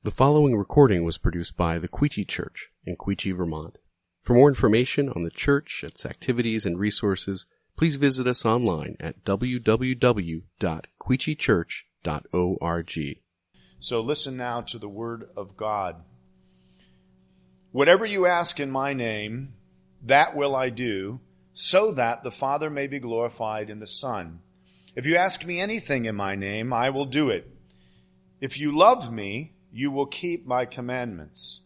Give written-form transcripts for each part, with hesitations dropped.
The following recording was produced by the Quechee Church in Quechee, Vermont. For more information on the church, its activities, and resources, please visit us online at www.quecheechurch.org. So listen now to the word of God. Whatever you ask in my name, that will I do, so that the Father may be glorified in the Son. If you ask me anything in my name, I will do it. If you love me, you will keep my commandments.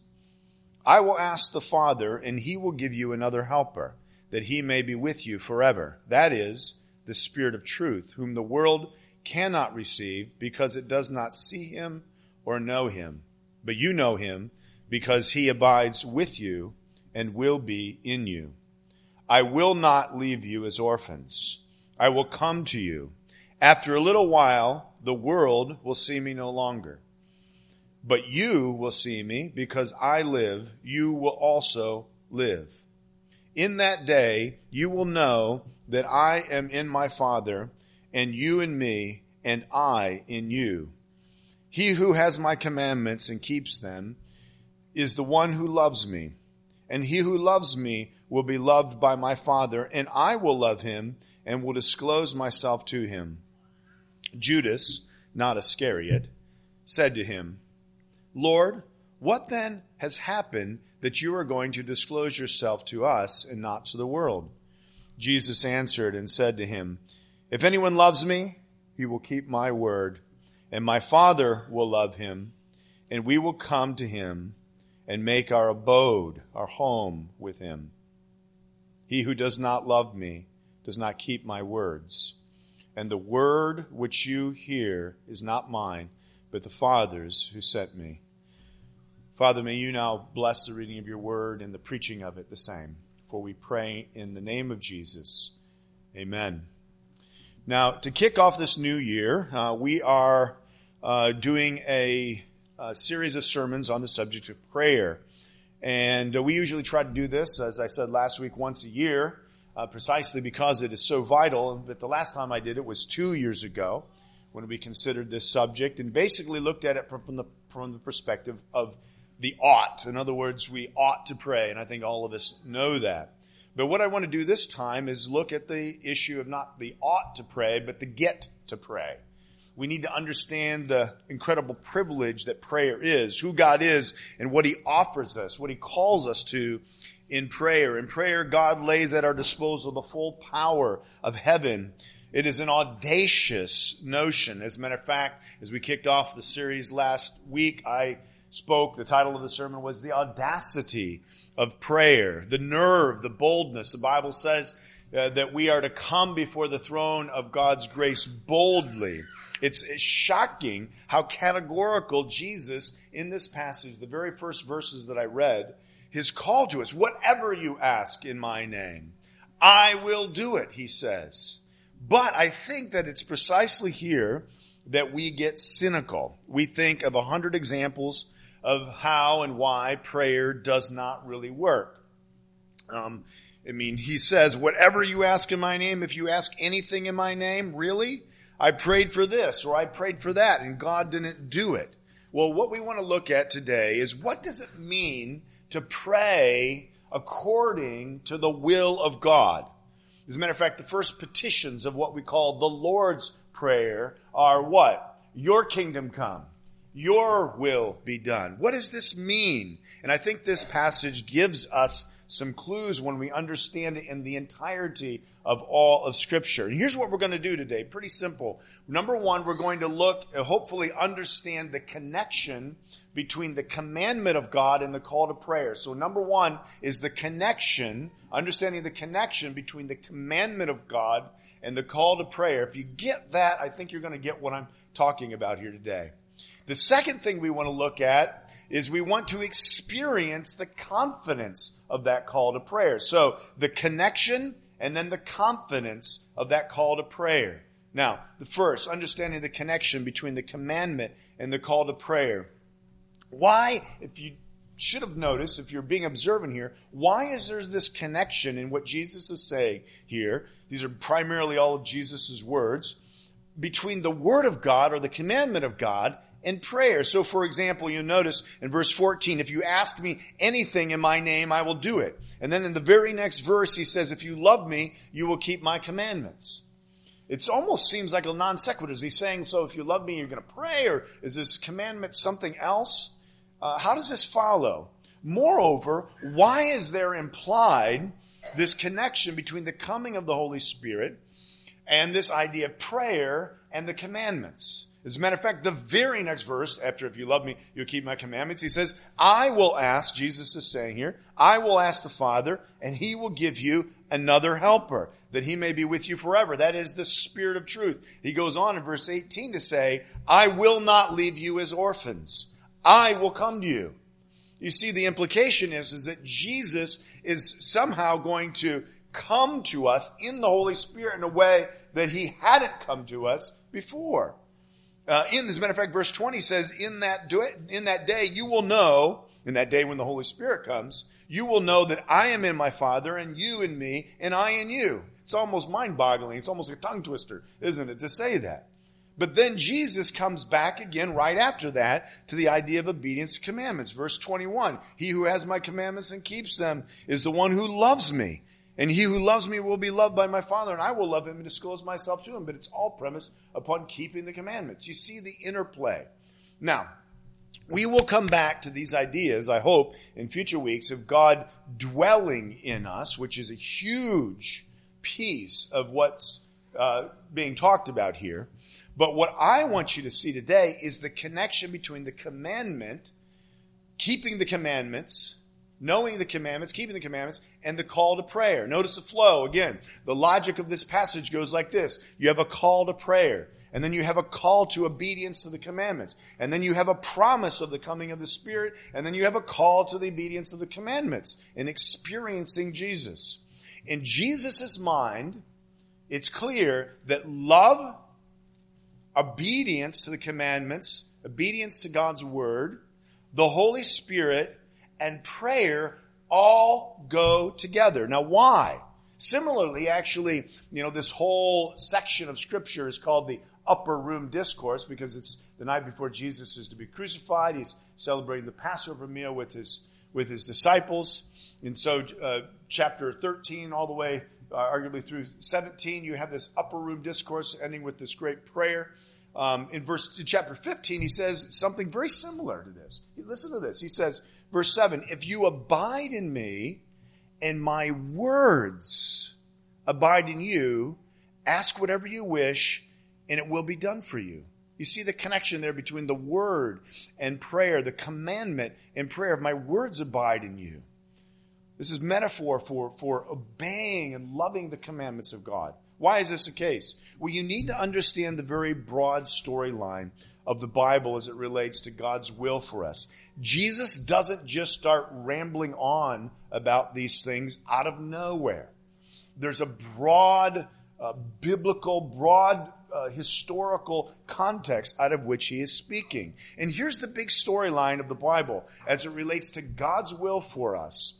I will ask the Father, and he will give you another helper, that he may be with you forever. That is, the Spirit of truth, whom the world cannot receive, because it does not see him or know him. But you know him, because he abides with you and will be in you. I will not leave you as orphans. I will come to you. After a little while, the world will see me no longer. But you will see me, because I live, you will also live. In that day, you will know that I am in my Father, and you in me, and I in you. He who has my commandments and keeps them is the one who loves me. And he who loves me will be loved by my Father, and I will love him and will disclose myself to him. Judas, not Iscariot, said to him, Lord, what then has happened that you are going to disclose yourself to us and not to the world? Jesus answered and said to him, If anyone loves me, he will keep my word, and my Father will love him, and we will come to him and make our abode, our home with him. He who does not love me does not keep my words, and the word which you hear is not mine, but the Father's who sent me. Father, may you now bless the reading of your word and the preaching of it the same. For we pray in the name of Jesus. Amen. Now, to kick off this new year, we are doing a series of sermons on the subject of prayer. And we usually try to do this, as I said last week, once a year, precisely because it is so vital. But the last time I did it was 2 years ago, when we considered this subject and basically looked at it from the perspective of the ought. In other words, we ought to pray, and I think all of us know that. But what I want to do this time is look at the issue of not the ought to pray, but the get to pray. We need to understand the incredible privilege that prayer is, who God is, and what he offers us, what he calls us to in prayer. In prayer, God lays at our disposal the full power of heaven. It is an audacious notion. As a matter of fact, as we kicked off the series last week, the title of the sermon was The Audacity of Prayer, the nerve, the boldness. The Bible says that we are to come before the throne of God's grace boldly. It's shocking how categorical Jesus, in this passage, the very first verses that I read, his call to us, whatever you ask in my name, I will do it, he says. But I think that it's precisely here that we get cynical. We think of 100 examples of how and why prayer does not really work. He says, whatever you ask in my name, if you ask anything in my name, really? I prayed for this or I prayed for that and God didn't do it. Well, what we want to look at today is what does it mean to pray according to the will of God? As a matter of fact, the first petitions of what we call the Lord's Prayer are what? Your kingdom come. Your will be done. What does this mean? And I think this passage gives us some clues when we understand it in the entirety of all of Scripture. And here's what we're going to do today. Pretty simple. Number one, we're going to hopefully understand the connection between the commandment of God and the call to prayer. So number one is the connection, understanding the connection between the commandment of God and the call to prayer. If you get that, I think you're going to get what I'm talking about here today. The second thing we want to look at is we want to experience the confidence of that call to prayer. So the connection and then the confidence of that call to prayer. Now, the first, understanding the connection between the commandment and the call to prayer. Why, if you should have noticed, if you're being observant here, why is there this connection in what Jesus is saying here? These are primarily all of Jesus' words. Between the Word of God or the commandment of God and prayer. So, for example, you'll notice in verse 14, if you ask me anything in my name, I will do it. And then in the very next verse, he says, if you love me, you will keep my commandments. It almost seems like a non sequitur. Is he saying, so if you love me, you're going to pray? Or is this commandment something else? How does this follow? Moreover, why is there implied this connection between the coming of the Holy Spirit and this idea of prayer and the commandments? As a matter of fact, the very next verse, after if you love me, you'll keep my commandments, he says, I will ask, Jesus is saying here, I will ask the Father, and he will give you another helper, that he may be with you forever. That is the Spirit of truth. He goes on in verse 18 to say, I will not leave you as orphans. I will come to you. You see, the implication is that Jesus is somehow going to come to us in the Holy Spirit in a way that he hadn't come to us before. As a matter of fact, verse 20 says, in that day you will know, in that day when the Holy Spirit comes, you will know that I am in my Father, and you in me, and I in you. It's almost mind-boggling. It's almost a tongue twister, isn't it, to say that? But then Jesus comes back again right after that to the idea of obedience to commandments. Verse 21, he who has my commandments and keeps them is the one who loves me. And he who loves me will be loved by my Father, and I will love him and disclose myself to him. But it's all premised upon keeping the commandments. You see the interplay. Now, we will come back to these ideas, I hope, in future weeks of God dwelling in us, which is a huge piece of what's being talked about here. But what I want you to see today is the connection between the commandment, keeping the commandments, knowing the commandments, keeping the commandments, and the call to prayer. Notice the flow. Again, the logic of this passage goes like this. You have a call to prayer, and then you have a call to obedience to the commandments, and then you have a promise of the coming of the Spirit, and then you have a call to the obedience of the commandments in experiencing Jesus. In Jesus' mind, it's clear that love, obedience to the commandments, obedience to God's word, the Holy Spirit, and prayer all go together. Now, why? Similarly, actually, this whole section of Scripture is called the Upper Room Discourse because it's the night before Jesus is to be crucified. He's celebrating the Passover meal with his disciples. And so chapter 13 all the way arguably through 17, you have this Upper Room Discourse ending with this great prayer. In chapter 15, he says something very similar to this. Listen to this. He says, verse 7, if you abide in me and my words abide in you, ask whatever you wish and it will be done for you. You see the connection there between the word and prayer, the commandment and prayer of my words abide in you. This is metaphor for obeying and loving the commandments of God. Why is this the case? Well, you need to understand the very broad storyline of the Bible as it relates to God's will for us. Jesus doesn't just start rambling on about these things out of nowhere. There's a broad biblical, historical context out of which he is speaking. And here's the big storyline of the Bible as it relates to God's will for us.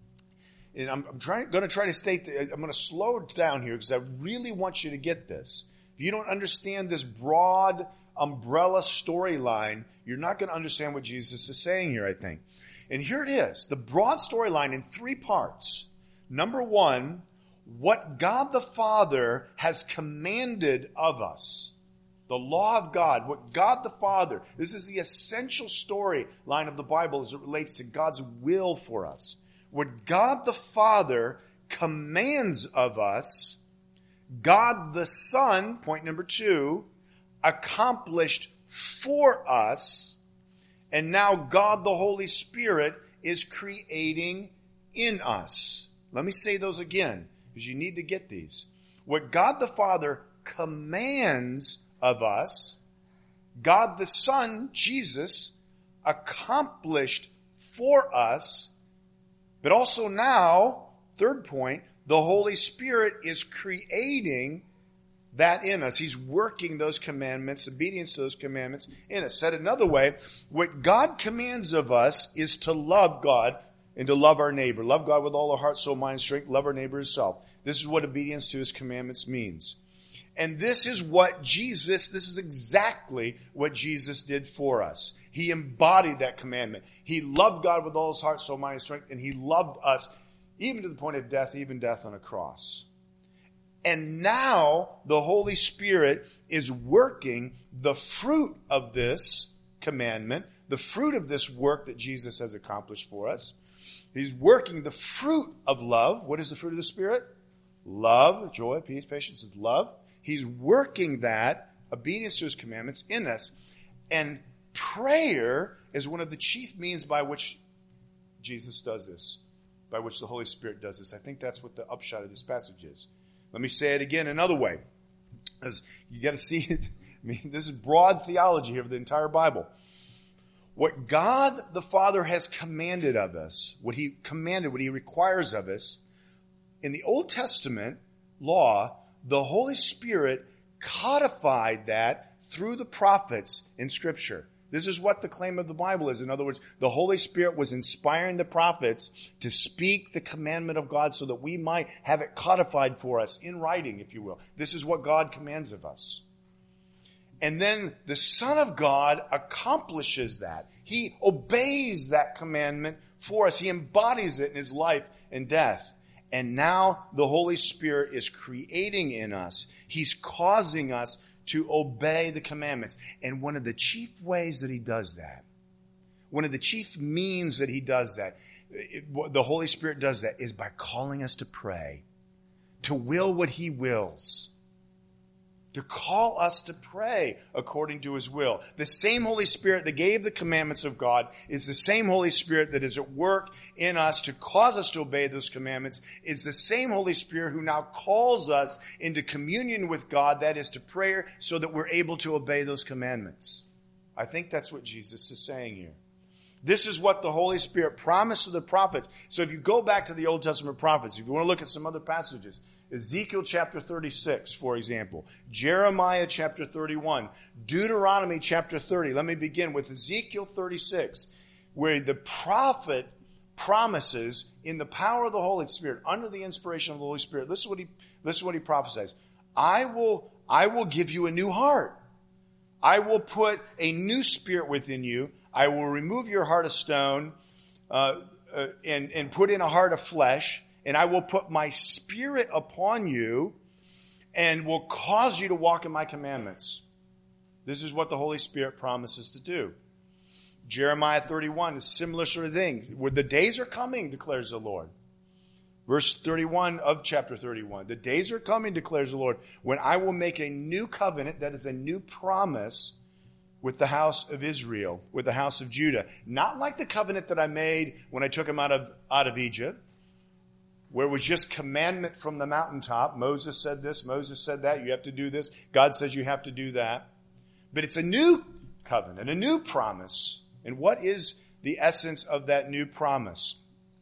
And I'm going to try to state, I'm going to slow it down here because I really want you to get this. If you don't understand this broad umbrella storyline, you're not going to understand what Jesus is saying here, I think. And here it is, the broad storyline in 3 parts. Number 1, what God the Father has commanded of us. The law of God, what God the Father, this is the essential storyline of the Bible as it relates to God's will for us. What God the Father commands of us, God the Son, point number 2, accomplished for us, and now God the Holy Spirit is creating in us. Let me say those again, because you need to get these. What God the Father commands of us, God the Son, Jesus, accomplished for us, but also now, third point, the Holy Spirit is creating that in us. He's working those commandments, obedience to those commandments in us. Said another way, what God commands of us is to love God and to love our neighbor. Love God with all our heart, soul, mind, strength. Love our neighbor as self. This is what obedience to his commandments means. And this is exactly what Jesus did for us. He embodied that commandment. He loved God with all his heart, soul, mind, and strength, and he loved us even to the point of death, even death on a cross. And now the Holy Spirit is working the fruit of this commandment, the fruit of this work that Jesus has accomplished for us. He's working the fruit of love. What is the fruit of the Spirit? Love, joy, peace, patience is love. He's working that, obedience to his commandments, in us. And prayer is one of the chief means by which Jesus does this, by which the Holy Spirit does this. I think that's what the upshot of this passage is. Let me say it again another way, because you got to see it. I mean, this is broad theology here of the entire Bible. What God the Father has commanded of us, what he requires of us, in the Old Testament law, the Holy Spirit codified that through the prophets in Scripture. This is what the claim of the Bible is. In other words, the Holy Spirit was inspiring the prophets to speak the commandment of God so that we might have it codified for us in writing, if you will. This is what God commands of us. And then the Son of God accomplishes that. He obeys that commandment for us. He embodies it in his life and death. And now the Holy Spirit is creating in us. He's causing us to obey the commandments. And one of the chief ways that he does that, one of the chief means that he does that, the Holy Spirit does that, is by calling us to pray, to will what he wills, to call us to pray according to his will. The same Holy Spirit that gave the commandments of God is the same Holy Spirit that is at work in us to cause us to obey those commandments, is the same Holy Spirit who now calls us into communion with God, that is to prayer, so that we're able to obey those commandments. I think that's what Jesus is saying here. This is what the Holy Spirit promised to the prophets. So if you go back to the Old Testament prophets, if you want to look at some other passages, Ezekiel chapter 36, for example, Jeremiah chapter 31, Deuteronomy chapter 30. Let me begin with Ezekiel 36, where the prophet promises in the power of the Holy Spirit, under the inspiration of the Holy Spirit. Listen to what he prophesies. I will give you a new heart. I will put a new spirit within you. I will remove your heart of stone and put in a heart of flesh. And I will put my spirit upon you and will cause you to walk in my commandments. This is what the Holy Spirit promises to do. Jeremiah 31 is similar sort of thing. Where the days are coming, declares the Lord. Verse 31 of chapter 31. The days are coming, declares the Lord, when I will make a new covenant, that is a new promise, with the house of Israel, with the house of Judah. Not like the covenant that I made when I took them out of Egypt, where it was just commandment from the mountaintop. Moses said this, Moses said that, you have to do this. God says you have to do that. But it's a new covenant, a new promise. And what is the essence of that new promise?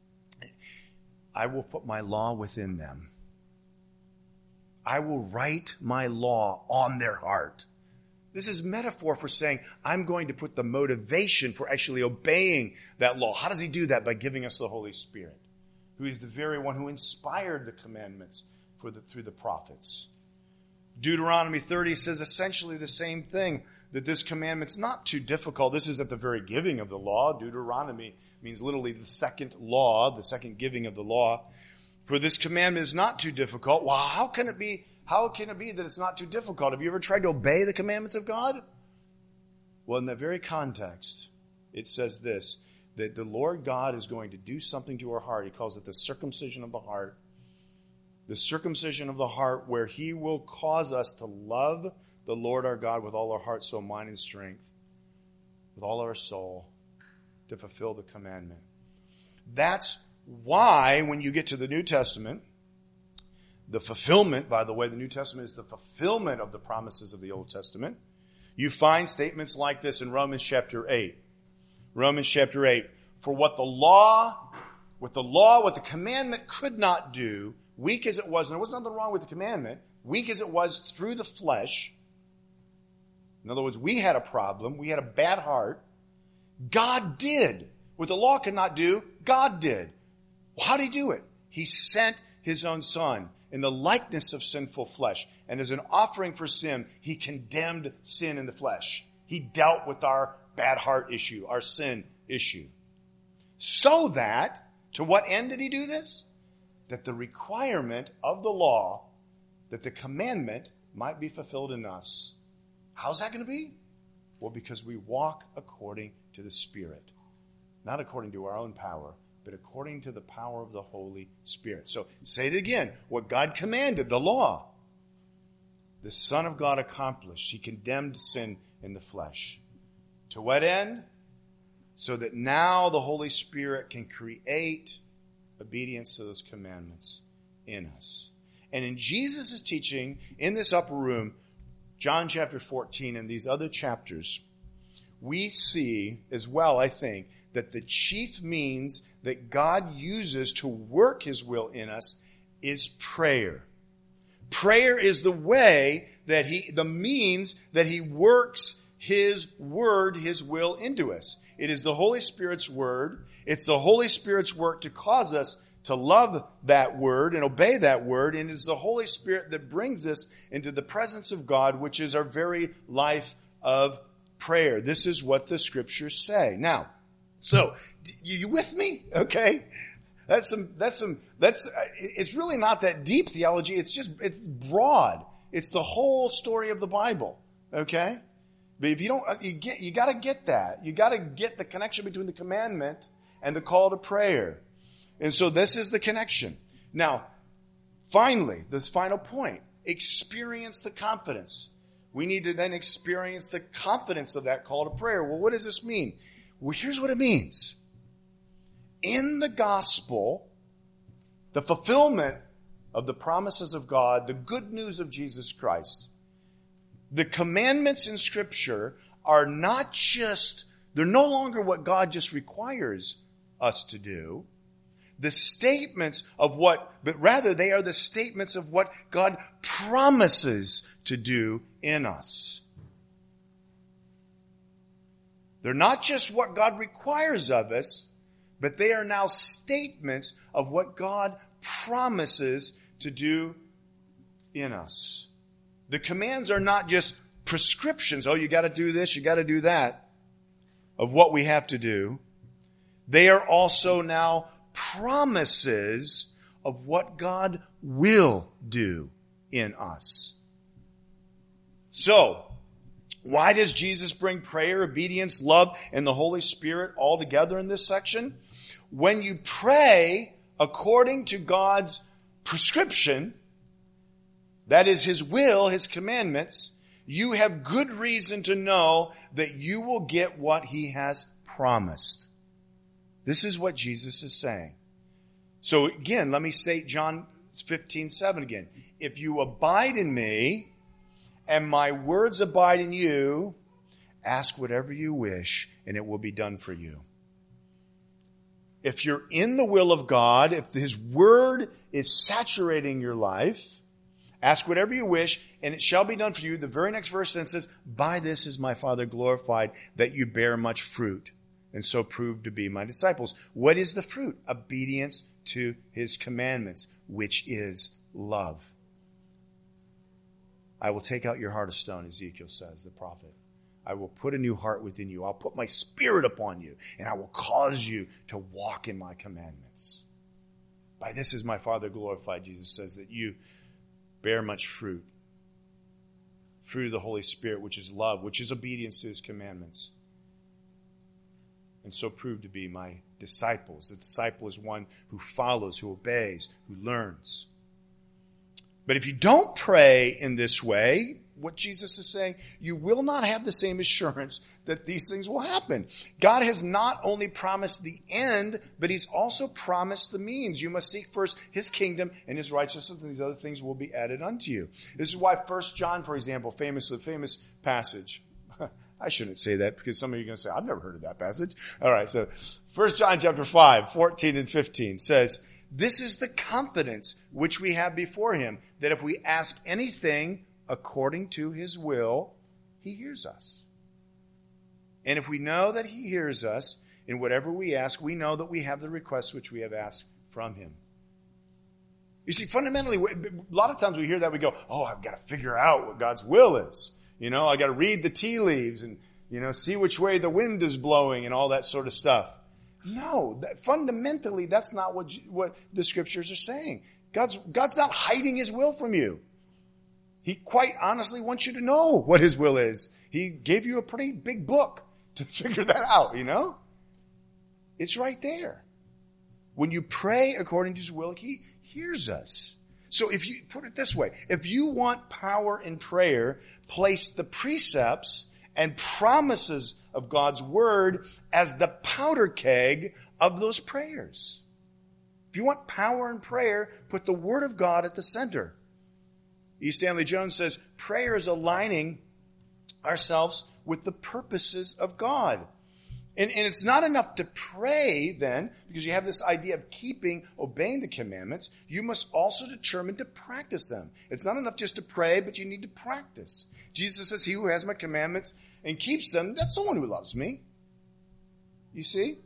I will put my law within them. I will write my law on their heart. This is metaphor for saying, I'm going to put the motivation for actually obeying that law. How does he do that? By giving us the Holy Spirit, who is the very one who inspired the commandments through the prophets. Deuteronomy 30 says essentially the same thing, that this commandment's not too difficult. This is at the very giving of the law. Deuteronomy means literally the second law, the second giving of the law. For this commandment is not too difficult. Well, how can it be that it's not too difficult? Have you ever tried to obey the commandments of God? Well, in that very context, it says this, that the Lord God is going to do something to our heart. He calls it the circumcision of the heart. The circumcision of the heart, where he will cause us to love the Lord our God with all our heart, soul, mind, and strength, with all our soul, to fulfill the commandment. That's why when you get to the New Testament, the fulfillment, by the way, the New Testament is the fulfillment of the promises of the Old Testament. You find statements like this in Romans chapter 8. Romans chapter 8. For what the commandment could not do, weak as it was, and there was nothing wrong with the commandment, weak as it was through the flesh. In other words, we had a problem. We had a bad heart. God did. What the law could not do, God did. Well, how did he do it? He sent his own Son in the likeness of sinful flesh. And as an offering for sin, he condemned sin in the flesh. He dealt with our bad heart issue, our sin issue. So that, to what end did he do this? That the requirement of the law, that the commandment might be fulfilled in us. How's that going to be? Well, because we walk according to the Spirit. Not according to our own power, but according to the power of the Holy Spirit. So, say it again. What God commanded, the law, the Son of God accomplished. He condemned sin in the flesh. To what end? So that now the Holy Spirit can create obedience to those commandments in us. And in Jesus' teaching in this upper room, John chapter 14 and these other chapters, we see as well, I think, that the chief means that God uses to work his will in us is prayer. Prayer is the way that the means that he works his word, his will into us. It is the Holy Spirit's word. It's the Holy Spirit's work to cause us to love that word and obey that word. And it's the Holy Spirit that brings us into the presence of God, which is our very life of prayer. This is what the scriptures say. Now, so you with me? Okay. It's really not that deep theology. It's broad. It's the whole story of the Bible. Okay. But if you don't, you got to get that. You got to get the connection between the commandment and the call to prayer. And so this is the connection. Now, finally, this final point, experience the confidence. We need to then experience the confidence of that call to prayer. Well, what does this mean? Well, here's what it means. In the gospel, the fulfillment of the promises of God, the good news of Jesus Christ, the commandments in Scripture are not just, they're no longer what God just requires us to do. The statements of but rather they are the statements of what God promises to do in us. They're not just what God requires of us, but they are now statements of what God promises to do in us. The commands are not just prescriptions. Oh, you got to do this, you got to do that, of what we have to do. They are also now promises of what God will do in us. So, why does Jesus bring prayer, obedience, love, and the Holy Spirit all together in this section? When you pray according to God's prescription, that is his will, his commandments, you have good reason to know that you will get what he has promised. This is what Jesus is saying. So again, let me say John 15:7 again. If you abide in me and my words abide in you, ask whatever you wish and it will be done for you. If you're in the will of God, if his word is saturating your life, ask whatever you wish and it shall be done for you. The very next verse then says, by this is my Father glorified, that you bear much fruit and so prove to be my disciples. What is the fruit? Obedience to his commandments, which is love. I will take out your heart of stone, Ezekiel says, the prophet. I will put a new heart within you. I'll put my spirit upon you, and I will cause you to walk in my commandments. By this is my Father glorified, Jesus says, that you bear much fruit. Fruit of the Holy Spirit, which is love, which is obedience to his commandments. And so prove to be my disciples. The disciple is one who follows, who obeys, who learns. But if you don't pray in this way, what Jesus is saying, you will not have the same assurance that these things will happen. God has not only promised the end, but he's also promised the means. You must seek first his kingdom and his righteousness, and these other things will be added unto you. This is why 1 John, for example, famous passage. I shouldn't say that because some of you are going to say, I've never heard of that passage. All right, so 1 John chapter 5, 14 and 15 says, this is the confidence which we have before him, that if we ask anything according to his will, he hears us. And if we know that he hears us in whatever we ask, we know that we have the requests which we have asked from him. You see, fundamentally, a lot of times we hear that, we go, oh, I've got to figure out what God's will is. I got to read the tea leaves and, see which way the wind is blowing and all that sort of stuff. No, fundamentally, that's not what the scriptures are saying. God's not hiding his will from you. He quite honestly wants you to know what his will is. He gave you a pretty big book to figure that out, It's right there. When you pray according to his will, he hears us. So if you put it this way, if you want power in prayer, place the precepts and promises of God's word as the powder keg of those prayers. If you want power in prayer, put the word of God at the center. E. Stanley Jones says, prayer is aligning ourselves with the purposes of God. And it's not enough to pray then, because you have this idea of obeying the commandments. You must also determine to practice them. It's not enough just to pray, but you need to practice. Jesus says, he who has my commandments and keeps them, that's the one who loves me. You see?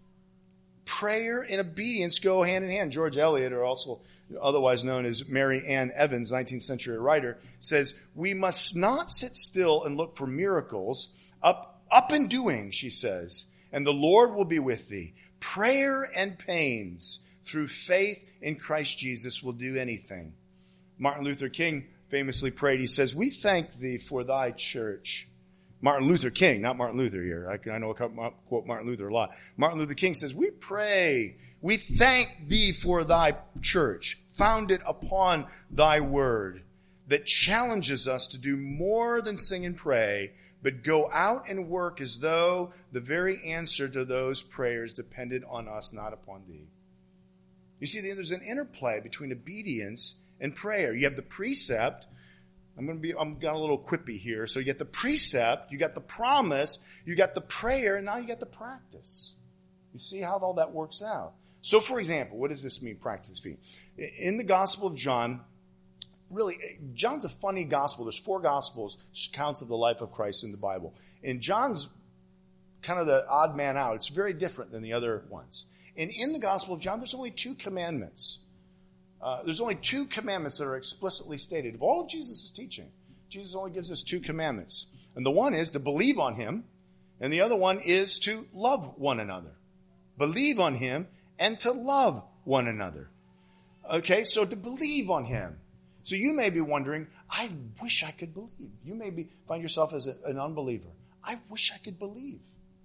Prayer and obedience go hand in hand. George Eliot, or also otherwise known as Mary Ann Evans, 19th century writer, says, we must not sit still and look for miracles. Up and doing, she says, and the Lord will be with thee. Prayer and pains through faith in Christ Jesus will do anything. Martin Luther King famously prayed, he says, we thank thee for thy church. Martin Luther King, not Martin Luther here. I know I quote Martin Luther a lot. Martin Luther King says, we pray, we thank thee for thy church, founded upon thy word, that challenges us to do more than sing and pray, but go out and work as though the very answer to those prayers depended on us, not upon thee. You see, there's an interplay between obedience and prayer. You have the precept. I'm got a little quippy here. So you get the precept, you got the promise, you got the prayer, and now you got the practice. You see how all that works out. So, for example, what does this mean, practice mean? In the Gospel of John, really, John's a funny gospel. There's 4 gospels, accounts of the life of Christ in the Bible. And John's kind of the odd man out. It's very different than the other ones. And in the Gospel of John, there's only 2 commandments. There's only 2 commandments that are explicitly stated. Of all of Jesus' teaching, Jesus only gives us 2 commandments. And the one is to believe on him, and the other one is to love one another. Believe on him and to love one another. Okay, so to believe on him. So you may be wondering, I wish I could believe. You may find yourself as an unbeliever. I wish I could believe.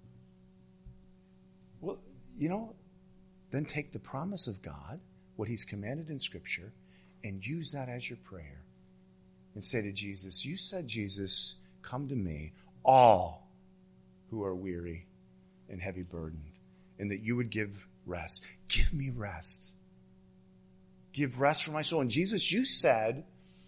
Well, then take the promise of God, what he's commanded in Scripture, and use that as your prayer. And say to Jesus, you said, Jesus, come to me, all who are weary and heavy burdened, and that you would give rest. Give me rest. Give rest for my soul. And Jesus, you said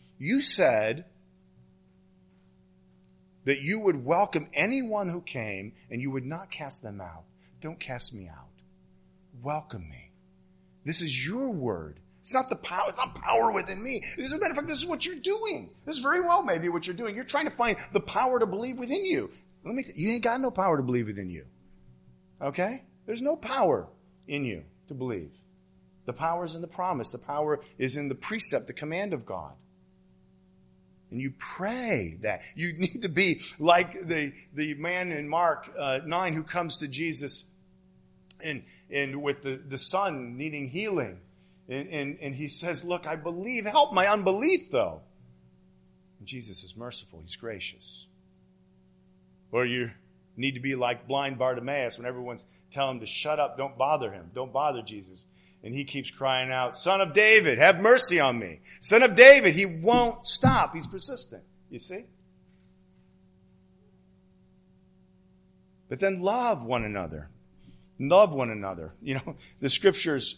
that you would welcome anyone who came and you would not cast them out. Don't cast me out. Welcome me. This is your word. It's not the power. It's not power within me. As a matter of fact, this is what you're doing. This is very well maybe what you're doing. You're trying to find the power to believe within you. You ain't got no power to believe within you. Okay? There's no power in you to believe. The power is in the promise. The power is in the precept, the command of God. And you pray that. You need to be like the man in Mark 9 who comes to Jesus and with the son needing healing. And he says, look, I believe. Help my unbelief, though. And Jesus is merciful. He's gracious. Or you need to be like blind Bartimaeus when everyone's telling him to shut up. Don't bother him. Don't bother Jesus. And he keeps crying out, Son of David, have mercy on me. Son of David, he won't stop. He's persistent. You see? But then love one another. Love one another. The scriptures,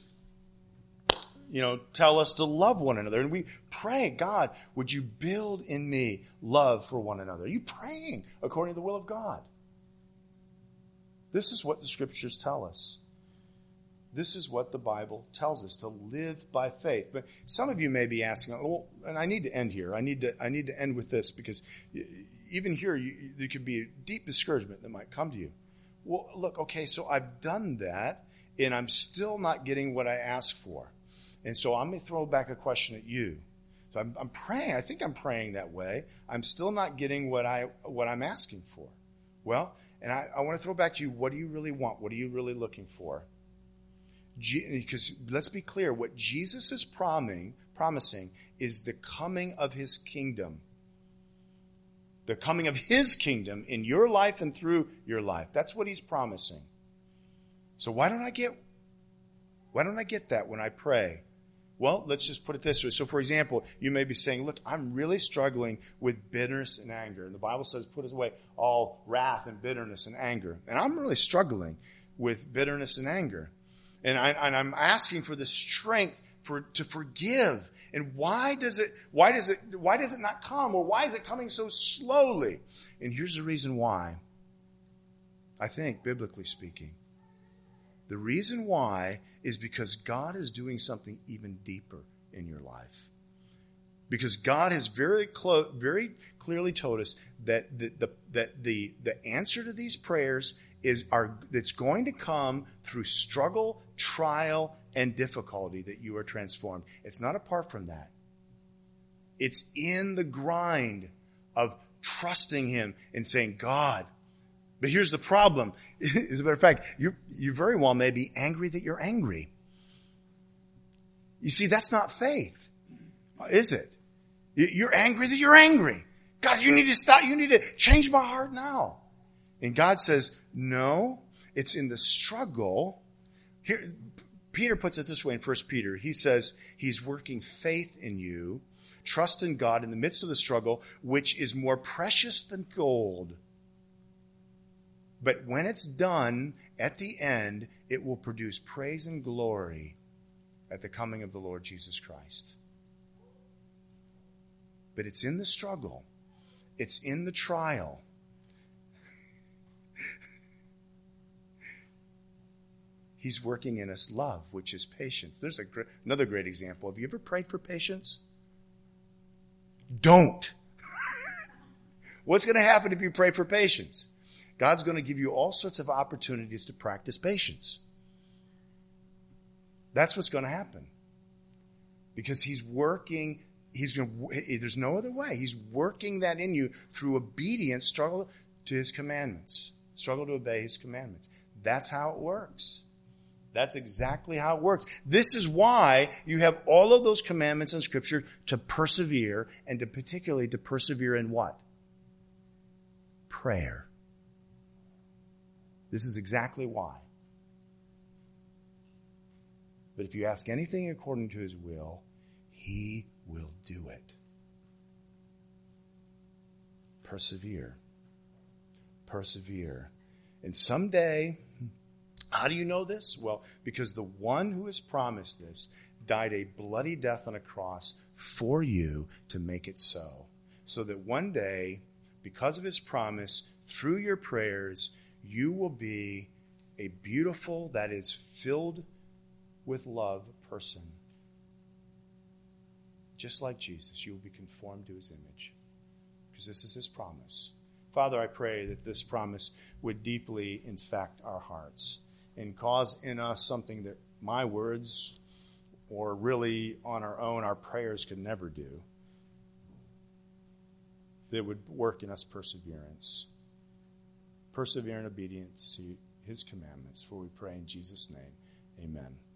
tell us to love one another. And we pray, God, would you build in me love for one another? Are you praying according to the will of God? This is what the scriptures tell us. This is what the Bible tells us, to live by faith. But some of you may be asking, well, and I need to end here. I need to end with this, because even here there could be a deep discouragement that might come to you. Well, look, okay, so I've done that, and I'm still not getting what I asked for. And so I'm going to throw back a question at you. So I'm praying. I think I'm praying that way. I'm still not getting what I'm asking for. Well, and I want to throw back to you, what do you really want? What are you really looking for? Because let's be clear, what Jesus is promising is the coming of his kingdom. The coming of his kingdom in your life and through your life. That's what he's promising. So why don't I get that when I pray? Well, let's just put it this way. So, for example, you may be saying, look, I'm really struggling with bitterness and anger. And the Bible says, put away all wrath and bitterness and anger. And I'm really struggling with bitterness and anger. And I'm asking for the strength to forgive. And why does it not come? Or why is it coming so slowly? And here's the reason why. I think, biblically speaking. The reason why is because God is doing something even deeper in your life. Because God has very clearly told us that the answer to these prayers that's going to come through struggle, trial, and difficulty that you are transformed. It's not apart from that. It's in the grind of trusting him and saying, God. But here's the problem. As a matter of fact, you very well may be angry that you're angry. You see, that's not faith, is it? You're angry that you're angry. God, you need to stop. You need to change my heart now. And God says, no, it's in the struggle. Here, Peter puts it this way in 1 Peter. He says he's working faith in you, trust in God in the midst of the struggle, which is more precious than gold. But when it's done, at the end, it will produce praise and glory at the coming of the Lord Jesus Christ. But it's in the struggle. It's in the trial. He's working in us love, which is patience. There's another great example. Have you ever prayed for patience? Don't. What's going to happen if you pray for patience? God's going to give you all sorts of opportunities to practice patience. That's what's going to happen. Because he's working, there's no other way. He's working that in you through obedience, struggle to his commandments. Struggle to obey his commandments. That's how it works. That's exactly how it works. This is why you have all of those commandments in Scripture to persevere, and particularly to persevere in what? Prayer. This is exactly why. But if you ask anything according to his will, he will do it. Persevere. Persevere. And someday, how do you know this? Well, because the one who has promised this died a bloody death on a cross for you to make it so. So that one day, because of his promise, through your prayers, you will be a beautiful, that is filled with love person. Just like Jesus, you will be conformed to his image. Because this is his promise. Father, I pray that this promise would deeply infect our hearts and cause in us something that my words, or really on our own, our prayers could never do. That would work in us perseverance. Persevere in obedience to his commandments. For we pray in Jesus' name. Amen.